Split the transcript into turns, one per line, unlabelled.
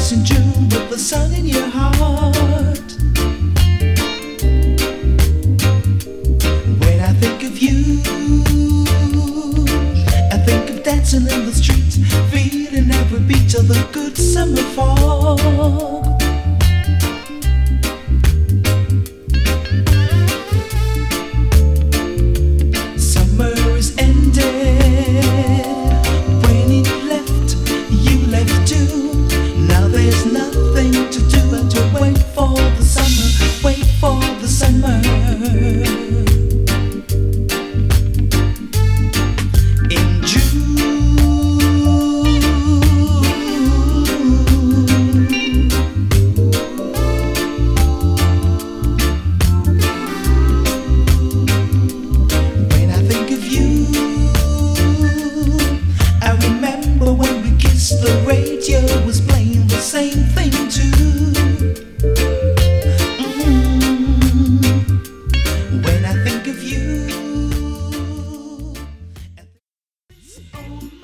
kiss in June with the sun in your heart. When I think of you, I think of dancing in the streets, feeling every beat of the good summer fog. Summer is ended. When it left, you left too. Now there's nothing to do but to wait for the summer, wait for the summer. In June, when I think of you, I remember when we kissed, the radio was playing the same thing too. When I think of you.